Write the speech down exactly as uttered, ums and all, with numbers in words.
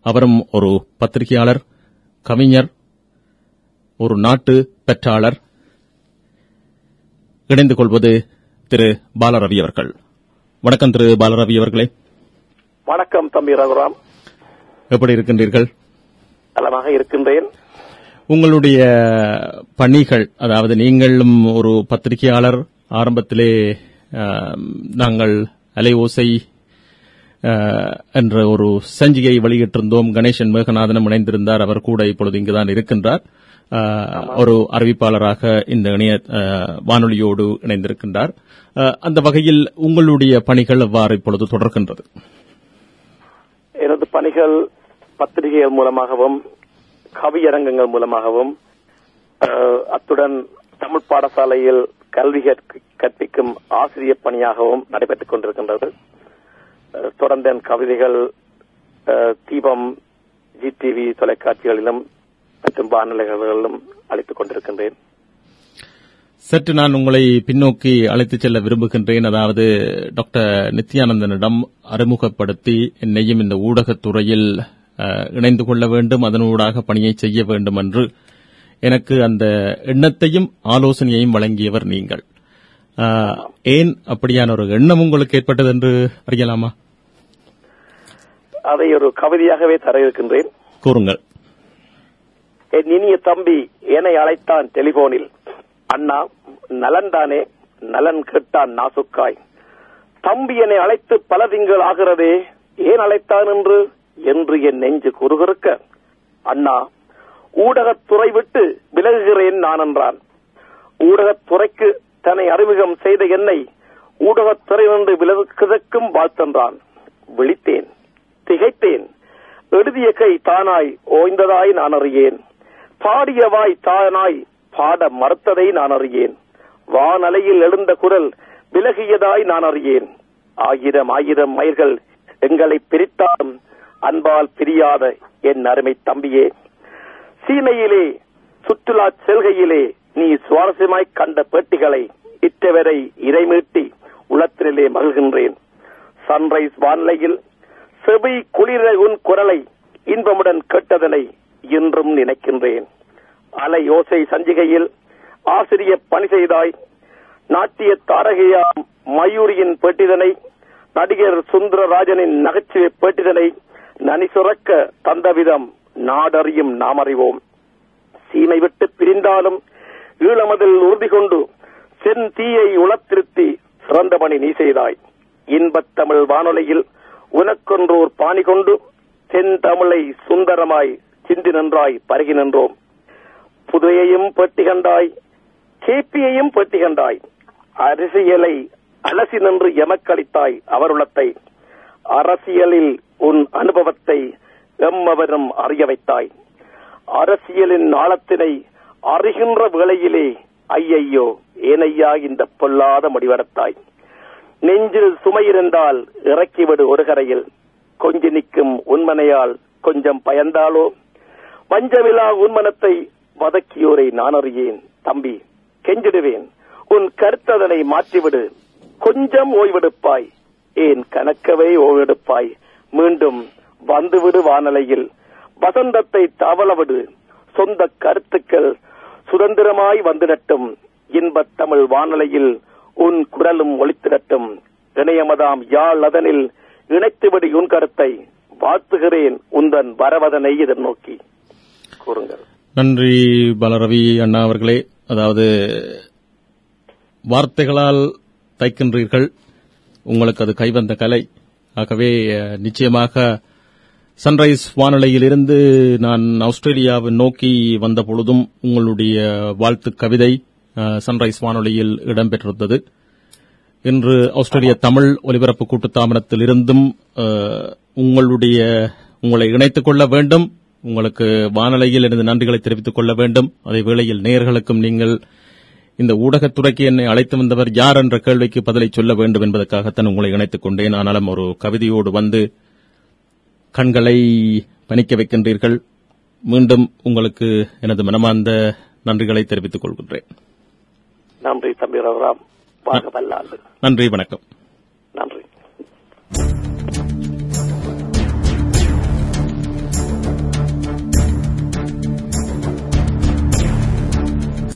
அவரும் ஒரு பத்திரிகையாளர், கவிஞர், ஒரு நாட்டு பெற்றாளர். இணைந்து கொள்வது திரு பாலரவி அவர்கள். வணக்கம் திரு பாலரவி அவர்களே. வணக்கம் தம்பி ரகுராம். எப்படி இருக்கின்றீர்கள்? நலமாக இருக்கின்றேன். உங்களுடைய பணிகள், அதாவது நீங்களும் ஒரு பத்திரிகையாளர், ஆரம்பத்திலே நாங்கள் அலை ஓசை என்ற ஒரு சஞ்சிகை வெளியிட்டிருந்தோம். கணேசன் மேகநாதனும் இணைந்திருந்தார். அவர் கூட இப்பொழுது இங்குதான் இருக்கின்றார். ஒரு அறிவிப்பாளராக இந்த இணைய வானொலியோடு இணைந்திருக்கின்றார். அந்த வகையில் உங்களுடைய பணிகள் எவ்வாறு இப்பொழுது தொடர்கின்றது? எனது பணிகள் பத்திரிகைகள் மூலமாகவும் கவியரங்கங்கள் மூலமாகவும் அத்துடன் தமிழ் பாடசாலையில் கல்வி கற்பிக்கும் ஆசிரியர் பணியாகவும் நடைபெற்றுக் கொண்டிருக்கின்றது. தொடர்ந்து என் கவிதைகள் தீபம், ஜி டிவி தொலைக்காட்சிகளிலும் மற்றும் வானொலிகளிலும் அளித்துக் கொண்டிருக்கின்றேன். சற்று நான் உங்களை பின்னோக்கி அழைத்துச் செல்ல விரும்புகின்றேன். அதாவது டாக்டர் நித்யானந்தனிடம் அறிமுகப்படுத்தி என்னையும் இந்த ஊடகத்துறையில் இணைந்து கொள்ள வேண்டும், அதனூடாக பணியை செய்ய வேண்டும் என்று எனக்கு அந்த எண்ணத்தையும் ஆலோசனையையும் வழங்கியவர் நீங்கள். ஏன் அப்படியான ஒரு எண்ணம் உங்களுக்கு ஏற்பட்டது என்று அறியலாமா? அதை ஒரு கவிதையாகவே தர இருக்கின்றேன். கூறுங்கள். என் இனிய தம்பி என்னை அழைத்தான் டெலிபோனில். அண்ணா நலன்தானே? நலன் கேட்டான் நாசுக்காய். தம்பி என்னை அழைத்து பல திங்கள் ஆகிறதே, ஏன் அழைத்தான் என்று என்று என் நெஞ்சு குறுகுறுக்க, அண்ணா ஊடகத்துறை விட்டு விலகுகிறேன் நான் என்றான். ஊடகத்துறைக்கு தன்னை அறிமுகம் செய்த என்னை ஊடகத்துறை நின்று விலகுவதற்கும் வாழ்த்தென்றான். விழித்தேன், திகைத்தேன். எழுதிய கை தானாய் ஓய்ந்ததாய் நான் அறியேன். பாடியவாய் தானாய் பாட மறுத்ததை நான் அறியேன். வானலையில் எழுந்த குரல் விலகியதாய் நான் அறியேன். ஆயிரம் ஆயிரம் மைல்கள் எங்களை பிரித்தாலும் அன்பால் பிரியாத என் அருமை தம்பியே, சீமையிலே சுற்றுலா செல்கையிலே நீ சுவாரஸ்யமாய் கண்ட பேட்டிகளை இட்டவரை இறைமீட்டி உளத்திலே மகிழ்கின்றேன். சன்ரைஸ் வானிலையில் செவி குளிர உன் குரலை இன்பமுடன் கேட்டதனை இன்றும் நினைக்கின்றேன். அலை ஓசை சஞ்சிகையில் ஆசிரியர் பணி செய்தாய். நாட்டிய தாரகையாம் மயூரியின் பேட்டிதனை, நடிகர் சுந்தரராஜனின் நகைச்சுவை பேட்டிதனை நனி சுரக்க தந்தவிதம் நாடறியும் நாம் அறிவோம். சீமை விட்டு பிரிந்தாலும் ஈழமதில் உறுதி கொண்டு சென் தீயை உளத்திருத்தி சிறந்த பணி நீ செய்தாய். இன்பத் தமிழ் வானொலியில் உனக்கொன்றோர் பாணி கொண்டு தென் தமிழை சுந்தரமாய் சிந்தி நின்றாய், பருகி நின்றோம். புதையையும் பேட்டி கண்டாய், கேப்பியையும் பேட்டி கண்டாய். அரசியலை அலசி நின்று எமக்களித்தாய் அவருளத்தை. அரசியலில் உன் அனுபவத்தை எம்மவரும் அறிய வைத்தாய். அரசியலின் ஆழத்தினை அறிகின்ற வேளையிலே ஐயையோ ஏனையா இந்த பொல்லாத முடிவெடுத்தாய். நெஞ்சில் சுமையிருந்தால் இறக்கிவிடு ஒரு கரையில். கொஞ்சி நிற்கும் உன்மனையால் கொஞ்சம் பயந்தாலோ வஞ்சமிலா உன்மனத்தை வதக்கியோரை நான் அறியேன். தம்பி கெஞ்சிடுவேன், உன் கருத்ததனை மாற்றிவிடு. கொஞ்சம் ஓய்வெடுப்பாய், ஏன் கணக்கவே ஓய்வெடுப்பாய். மீண்டும் வந்துவிடு வானலையில். வசந்தத்தை தவளவிடு. சொந்த கருத்துக்கள் சுதந்திரமாய் வந்துடட்டும். இன்பத் தமிழ் வானலையில் உன் குரலும் ஒலித்திடட்டும். இணையமதாம் யாழ் அதனில் இணைத்துவிடு உன் கருத்தை. வாழ்த்துகிறேன் உந்தன் வரவதனை எதிர்நோக்கி. கூறுங்கள். நன்றி பாலரவி அண்ணா அவர்களே. அதாவது வார்த்தைகளால் தைக்கின்றீர்கள், உங்களுக்கு அது கைவந்த கலை. ஆகவே நிச்சயமாக சன்ரைஸ் வானொலியில் இருந்து நான் ஆஸ்திரேலியாவை நோக்கி வந்த பொழுதும் உங்களுடைய வாழ்த்து கவிதை சன்ரைஸ் வானொலியில் இடம்பெற்றிருந்தது. இன்று ஆஸ்திரேலிய தமிழ் ஒலிபரப்பு கூட்டுத்தாபனத்தில் இருந்தும் உங்களுடைய உங்களை இணைத்துக் கொள்ள வேண்டும். உங்களுக்கு வானொலியில் எனது நன்றிகளை தெரிவித்துக் கொள்ள வேண்டும். அதே வேளையில் நேயர்களுக்கும் நீங்கள் இந்த ஊடகத்துறைக்கு என்னை அழைத்து வந்தவர் யார் என்ற கேள்விக்கு பதிலை சொல்ல வேண்டும் என்பதற்காகத்தான் உங்களை இணைத்துக் கொண்டேன். ஆனாலும் ஒரு கவிதையோடு வந்து கண்களை பணிக்க வைக்கின்றீர்கள். மீண்டும் உங்களுக்கு எனது மனமார்ந்த நன்றிகளை தெரிவித்துக் கொள்கின்றேன். நன்றி தம்பி ரகுராம். நன்றி, வணக்கம்.